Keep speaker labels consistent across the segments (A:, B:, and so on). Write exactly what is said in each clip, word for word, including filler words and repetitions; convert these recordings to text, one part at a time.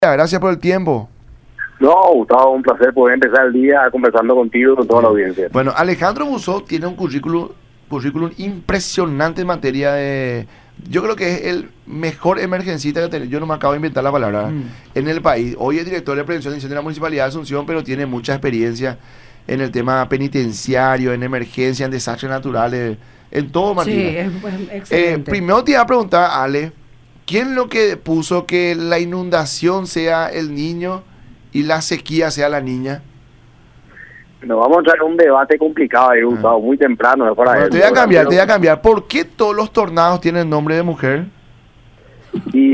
A: Gracias por el tiempo.
B: No, Gustavo, un placer poder empezar el día conversando contigo y con toda la audiencia.
A: Bueno, Alejandro Busó tiene un currículum, currículum impresionante en materia de... Yo creo que es el mejor emergencista que tenemos. Yo no me acabo de inventar la palabra mm. en el país. Hoy es director de prevención de incendios de la Municipalidad de Asunción, pero tiene mucha experiencia en el tema penitenciario, en emergencia, en desastres naturales, en todo, Martina.
C: Sí, es, es excelente.
A: Eh, primero te iba a preguntar, Ale, ¿quién es lo que puso que la inundación sea el niño y la sequía sea la niña?
B: Nos vamos a entrar en un debate complicado ahí, Gustavo, ah. muy temprano. Es para
A: bueno,
B: él,
A: te voy a cambiar, te voy a cambiar. ¿Por qué todos los tornados tienen nombre de mujer?
B: Y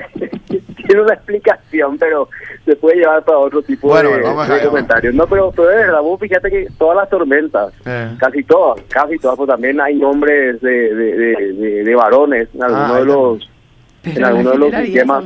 B: tiene una explicación, pero se puede llevar para otro tipo
A: bueno,
B: de,
A: bueno,
B: de comentarios. No, pero, pero de verdad, vos fíjate que todas las tormentas, eh. casi todas, casi todas, pues también hay nombres de, de, de, de, de varones en algunos ah, de los...
C: Pero
B: en algunos de los sistemas.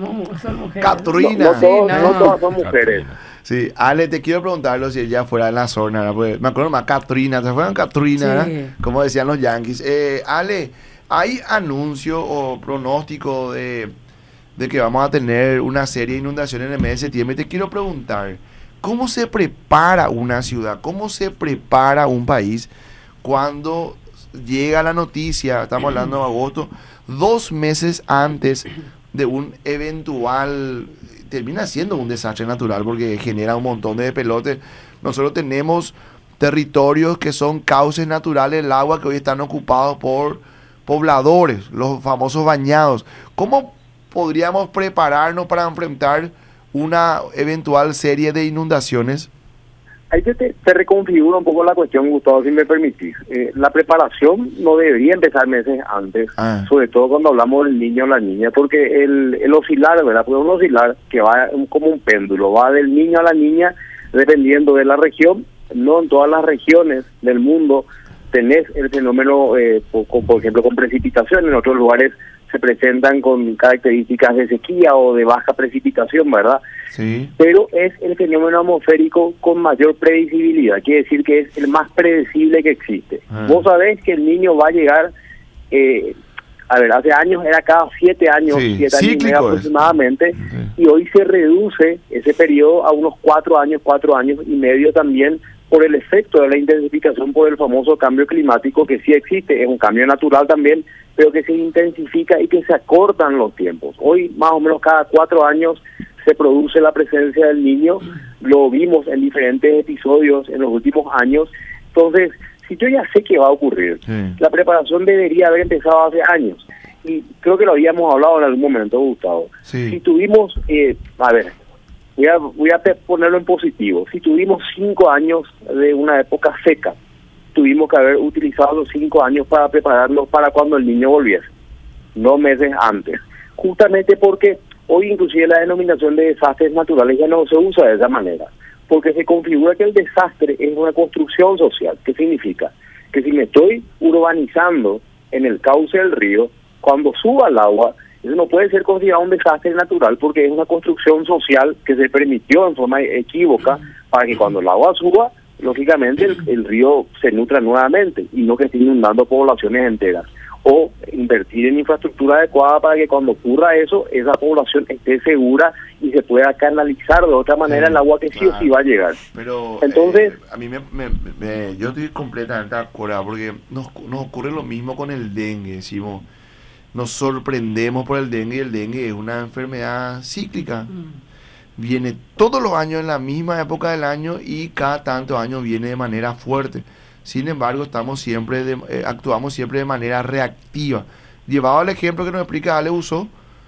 A: Catrina.
B: No, no, todos, sí, no. no todas son mujeres.
A: Sí, Ale, te quiero preguntarlo si ella fuera en la zona, ¿verdad? Porque me acuerdo más Catrina, ¿se fueron Catrina? Sí. Como decían los Yankees. Eh, Ale, ¿hay anuncio o pronóstico de, de que vamos a tener una serie de inundaciones en el mes de septiembre? Te quiero preguntar, ¿cómo se prepara una ciudad? ¿Cómo se prepara un país cuando llega la noticia, estamos hablando de agosto, dos meses antes de un eventual, termina siendo un desastre natural porque genera un montón de pelotes? Nosotros tenemos territorios que son cauces naturales del agua que hoy están ocupados por pobladores, los famosos bañados. ¿Cómo podríamos prepararnos para enfrentar una eventual serie de inundaciones?
B: Ahí te, te, te reconfigura un poco la cuestión, Gustavo, si me permitís. Eh, la preparación no debería empezar meses antes, ah. sobre todo cuando hablamos del niño o la niña, porque el, el oscilar, ¿verdad? Pues un oscilar que va como un péndulo, va del niño a la niña dependiendo de la región. No en todas las regiones del mundo tenés el fenómeno, eh, por, por ejemplo, con precipitación. En otros lugares se presentan con características de sequía o de baja precipitación, ¿verdad?
A: Sí.
B: Pero es el fenómeno atmosférico con mayor predecibilidad, quiere decir que es el más predecible que existe. Ah. Vos sabés que el niño va a llegar, eh, a ver, hace años era cada siete años,
A: sí.
B: siete años y medio aproximadamente,
A: sí.
B: y hoy se reduce ese periodo a unos cuatro años, cuatro años y medio también, por el efecto de la intensificación por el famoso cambio climático que sí existe, es un cambio natural también, pero que se intensifica y que se acortan los tiempos. Hoy más o menos cada cuatro años se produce la presencia del niño, lo vimos en diferentes episodios en los últimos años. Entonces, si yo ya sé que va a ocurrir, sí. la preparación debería haber empezado hace años, y creo que lo habíamos hablado en algún momento, Gustavo.
A: Sí.
B: Si tuvimos, eh, a ver, voy a, voy a ponerlo en positivo, si tuvimos cinco años de una época seca, tuvimos que haber utilizado los cinco años para prepararnos para cuando el niño volviese, no meses antes, justamente porque hoy inclusive la denominación de desastres naturales ya no se usa de esa manera, porque se configura que el desastre es una construcción social. ¿Qué significa? Que si me estoy urbanizando en el cauce del río, cuando suba el agua, eso no puede ser considerado un desastre natural porque es una construcción social que se permitió en forma equívoca para que cuando el agua suba, lógicamente el, el río se nutra nuevamente y no que esté inundando poblaciones enteras. O invertir en infraestructura adecuada para que cuando ocurra eso, esa población esté segura y se pueda canalizar de otra manera sí, el agua que sí claro. o sí va a llegar.
A: Pero
B: entonces,
A: eh, a mí me, me, me, yo estoy completamente de acuerdo porque nos, nos ocurre lo mismo con el dengue, decimos, nos sorprendemos por el dengue y el dengue es una enfermedad cíclica. Mm. Viene todos los años en la misma época del año y cada tantos años viene de manera fuerte. Sin embargo, estamos siempre de, eh, actuamos siempre de manera reactiva. Llevado al ejemplo que nos explica Ale Busó,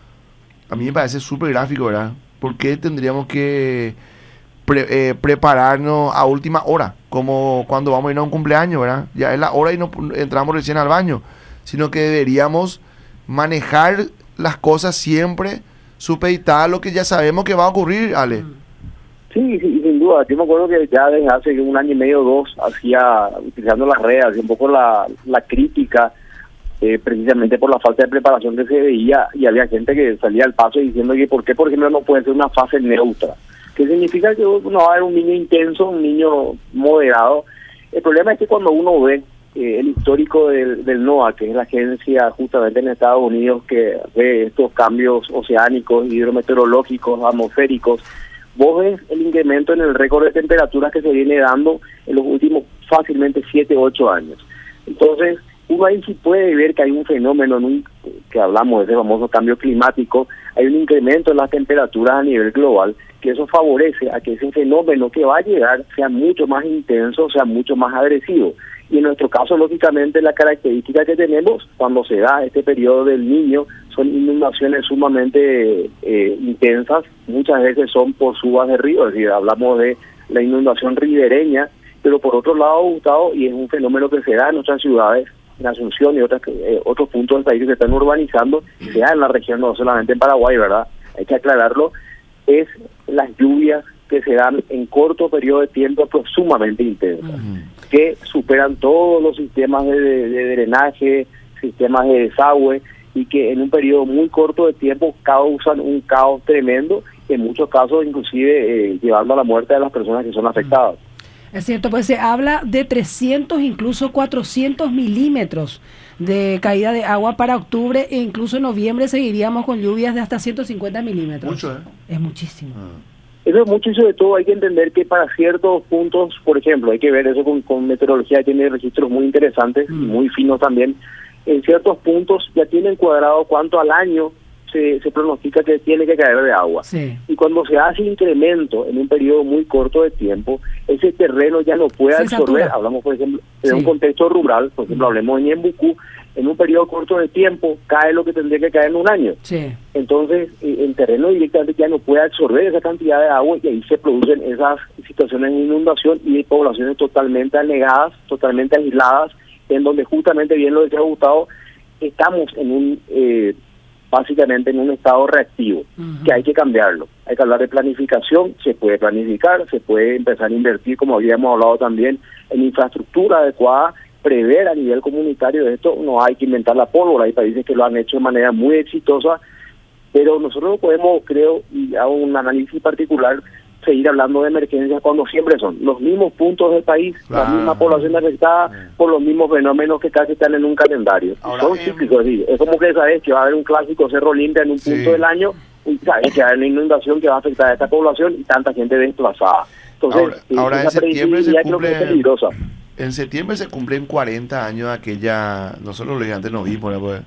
A: a mí me parece súper gráfico, ¿verdad? ¿Por qué tendríamos que pre, eh, prepararnos a última hora? Como cuando vamos a ir a un cumpleaños, ¿verdad? Ya es la hora y no entramos recién al baño. Sino que deberíamos manejar las cosas siempre supeditadas a lo que ya sabemos que va a ocurrir, Ale.
B: Sí, sí, sin duda. Yo me acuerdo que ya desde hace un año y medio o dos hacía, utilizando las redes, hacía un poco la, la crítica, eh, precisamente por la falta de preparación que se veía, y había gente que salía al paso diciendo que por qué, por ejemplo, no puede ser una fase neutra. ¿Qué significa? Que no va a haber un niño intenso, un niño moderado. El problema es que cuando uno ve eh, el histórico del, del NOAA, que es la agencia justamente en Estados Unidos que ve estos cambios oceánicos, hidrometeorológicos, atmosféricos, vos ves el incremento en el récord de temperaturas que se viene dando en los últimos fácilmente siete u ocho años. Entonces, uno ahí sí puede ver que hay un fenómeno, en un, que hablamos de ese famoso cambio climático, hay un incremento en las temperaturas a nivel global, que eso favorece a que ese fenómeno que va a llegar sea mucho más intenso, sea mucho más agresivo. Y en nuestro caso, lógicamente, la característica que tenemos cuando se da este periodo del Niño son inundaciones sumamente eh, intensas, muchas veces son por subas de río, es decir, hablamos de la inundación ribereña, pero por otro lado, Gustavo, y es un fenómeno que se da en nuestras ciudades, en Asunción y otras, eh, otros puntos del país que se están urbanizando, se da en la región, no solamente en Paraguay, ¿verdad? Hay que aclararlo, es las lluvias que se dan en corto periodo de tiempo, pero sumamente intensas, uh-huh. que superan todos los sistemas de, de, de drenaje, sistemas de desagüe, y que en un periodo muy corto de tiempo causan un caos tremendo, en muchos casos inclusive eh, llevando a la muerte de las personas que son afectadas.
C: Es cierto, pues se habla de trescientos, incluso cuatrocientos milímetros de caída de agua para octubre, e incluso en noviembre seguiríamos con lluvias de hasta ciento cincuenta milímetros.
A: Mucho, ¿eh?
C: Es muchísimo.
A: Ah.
B: Eso es mucho, y sobre todo hay que entender que para ciertos puntos, por ejemplo, hay que ver eso con, con meteorología, tiene registros muy interesantes mm. y muy finos también. En ciertos puntos ya tienen cuadrado cuánto al año se, se pronostica que tiene que caer de agua.
C: Sí.
B: Y cuando se hace incremento en un periodo muy corto de tiempo, ese terreno ya no puede
C: se
B: absorber.
C: satura.
B: Hablamos, por ejemplo, de
C: Sí.
B: un contexto rural, por ejemplo, hablemos de Ñembucú, en un periodo corto de tiempo cae lo que tendría que caer en un año.
C: Sí.
B: Entonces, eh, el terreno directamente ya no puede absorber esa cantidad de agua y ahí se producen esas situaciones de inundación y de poblaciones totalmente anegadas, totalmente aisladas, en donde justamente, bien lo decía Gustavo, estamos en un, eh, básicamente en un estado reactivo, uh-huh. que hay que cambiarlo. Hay que hablar de planificación, se puede planificar, se puede empezar a invertir, como habíamos hablado también, en infraestructura adecuada, prever a nivel comunitario de esto. No hay que inventar la pólvora, hay países que lo han hecho de manera muy exitosa, pero nosotros no podemos, creo, y hago un análisis particular, seguir hablando de emergencias cuando siempre son los mismos puntos del país, claro. la misma población afectada sí. por los mismos fenómenos que casi están en un calendario. Ahora, son cíclicos, es decir, es como que sabes que va a haber un clásico Cerro Limpia en un sí. punto del año y sabes que va a haber una inundación que va a afectar a esta población y tanta gente desplazada. Entonces,
A: ahora,
B: eh,
A: ahora en septiembre se cumple,
B: es peligrosa.
A: En septiembre se cumplen cuarenta años de aquella, nosotros los gigantes no vimos, pues,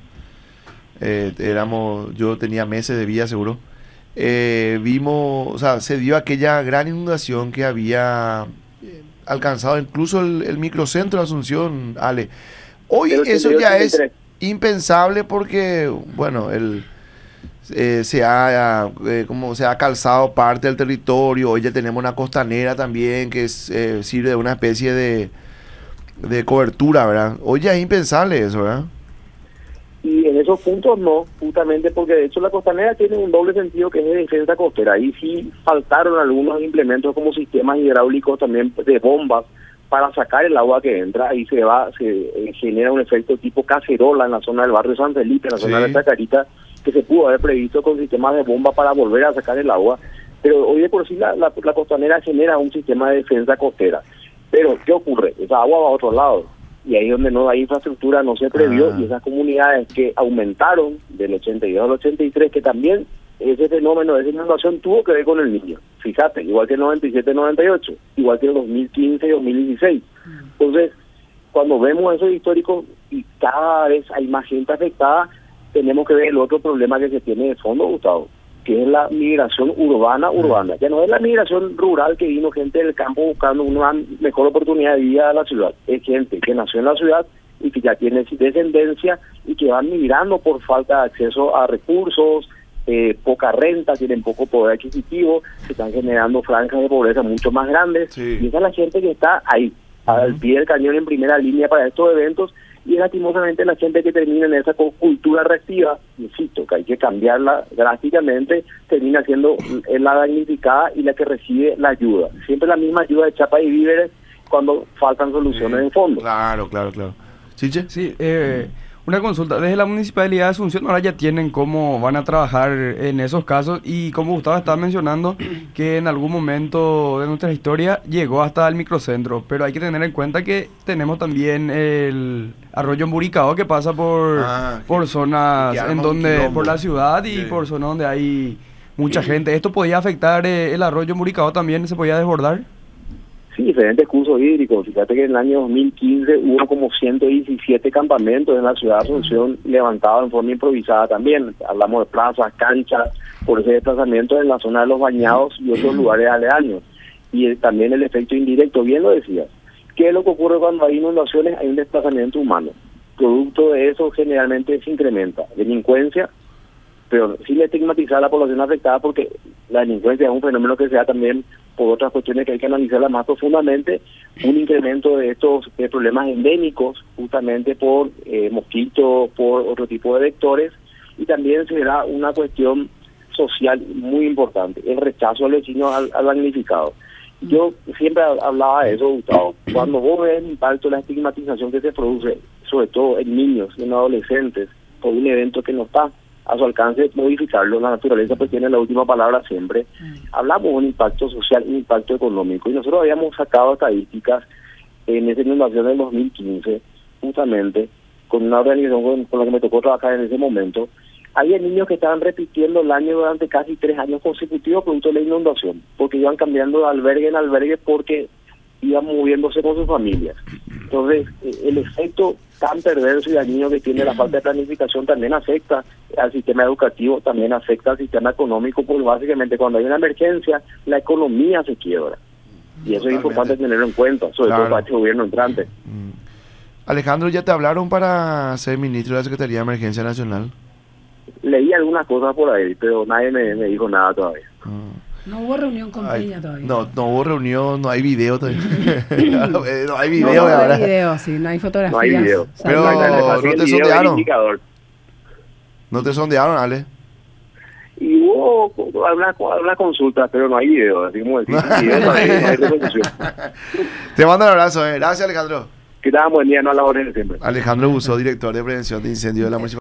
A: eh, éramos, yo tenía meses de vida seguro. Eh, vimos, o sea, se dio aquella gran inundación que había eh, alcanzado incluso el, el microcentro de Asunción, Ale. Hoy Pero eso ya es impensable porque, bueno, el eh, se ha eh, como se ha calzado parte del territorio. Hoy ya tenemos una costanera también que es, eh, sirve de una especie de, de cobertura, ¿verdad? Hoy ya es impensable eso, ¿verdad?
B: Y en esos puntos no, justamente porque de hecho la costanera tiene un doble sentido que es de defensa costera. Ahí sí faltaron algunos implementos como sistemas hidráulicos también de bombas para sacar el agua que entra. Ahí se va, se eh, genera un efecto tipo cacerola en la zona del barrio San Felipe, en la sí. zona de Chacarita, que se pudo haber previsto con sistemas de bomba para volver a sacar el agua. Pero hoy de por sí la, la, la costanera genera un sistema de defensa costera. Pero ¿qué ocurre? Esa agua va a otro lado. Y ahí donde no hay infraestructura no se previó, ah. y esas comunidades que aumentaron del ochenta y dos al ochenta y tres, que también ese fenómeno de esa inundación tuvo que ver con el Niño. Fíjate, igual que el noventa y siete noventa y ocho, igual que el dos mil quince y dos mil dieciséis. Mm. Entonces, cuando vemos esos históricos y cada vez hay más gente afectada, tenemos que ver el otro problema que se tiene de fondo, Gustavo, que es la migración urbana-urbana. Ya no es la migración rural que vino gente del campo buscando una mejor oportunidad de vida a la ciudad. Es gente que nació en la ciudad y que ya tiene descendencia y que van migrando por falta de acceso a recursos, eh, poca renta, tienen poco poder adquisitivo, se están generando franjas de pobreza mucho más grandes. Sí. Y esa es la gente que está ahí, uh-huh. al pie del cañón en primera línea para estos eventos. Y lastimosamente la gente que termina en esa cultura reactiva, insisto, que hay que cambiarla drásticamente, termina siendo la damnificada y la que recibe la ayuda. Siempre la misma ayuda de chapa y víveres cuando faltan soluciones
A: sí,
B: en fondo.
A: Claro, claro, claro. ¿Sí, che?
D: Sí, eh, Una consulta, desde la Municipalidad de Asunción ahora ya tienen cómo van a trabajar en esos casos y como Gustavo estaba mencionando que en algún momento de nuestra historia llegó hasta el microcentro, pero hay que tener en cuenta que tenemos también el arroyo Emburicado que pasa por,
A: ah,
D: por
A: que,
D: zonas
A: que
D: en donde,
A: quilombo.
D: por la ciudad y
A: Sí.
D: por zonas donde hay mucha gente. ¿Esto podía afectar eh, el arroyo Emburicado también? ¿Se podía desbordar?
B: Sí, diferentes cursos hídricos. Fíjate que en el año dos mil quince hubo como ciento diecisiete campamentos en la ciudad de Asunción levantados en forma improvisada también. Hablamos de plazas, canchas, por ese desplazamiento en la zona de los bañados y otros lugares aledaños. Y el, también el efecto indirecto, bien lo decías. ¿Qué es lo que ocurre cuando hay inundaciones? Hay un desplazamiento humano. Producto de eso generalmente se incrementa delincuencia, pero sin estigmatizar a la población afectada porque la delincuencia es un fenómeno que se da también por otras cuestiones que hay que analizarlas más profundamente, un incremento de estos de problemas endémicos, justamente por eh, mosquitos, por otro tipo de vectores, y también se da una cuestión social muy importante, el rechazo al vecino al, al damnificado. Yo siempre hablaba de eso, Gustavo. Cuando vos ves el impacto, la estigmatización que se produce, sobre todo en niños y en adolescentes, por un evento que no está a su alcance modificarlo, la naturaleza pues tiene la última palabra siempre. Hablamos de un impacto social, un impacto económico, y nosotros habíamos sacado estadísticas en esa inundación del dos mil quince, justamente, con una organización con, con la que me tocó trabajar en ese momento. Había niños que estaban repitiendo el año durante casi tres años consecutivos producto de la inundación, porque iban cambiando de albergue en albergue porque iban moviéndose con sus familias. Entonces, el efecto tan perverso y dañino que tiene la falta de planificación también afecta al sistema educativo, también afecta al sistema económico, porque básicamente cuando hay una emergencia, la economía se quiebra. Y eso Totalmente. Es importante tenerlo en cuenta, sobre claro. todo para este gobierno entrante.
A: Mm. Alejandro, ¿ya te hablaron para ser ministro de la Secretaría de Emergencia Nacional?
B: Leí algunas cosas por ahí, pero nadie me, me dijo nada todavía.
A: Mm.
C: No hubo reunión con Ay, Peña todavía.
A: No, no hubo reunión, no hay video todavía. no hay video,
C: no, no
A: ahora.
C: hay video, sí, no hay fotografías.
B: No hay video.
A: Pero no te sondearon. No te sondearon, Ale.
B: Y hubo algunas una consultas, pero no hay video. Así como decir, video, no hay, no hay repercusión.
A: Te mando un abrazo, eh. Gracias, Alejandro.
B: Que tal, buen día, no a las órdenes siempre.
A: Alejandro Buzo, director de prevención de incendios de la municipalidad.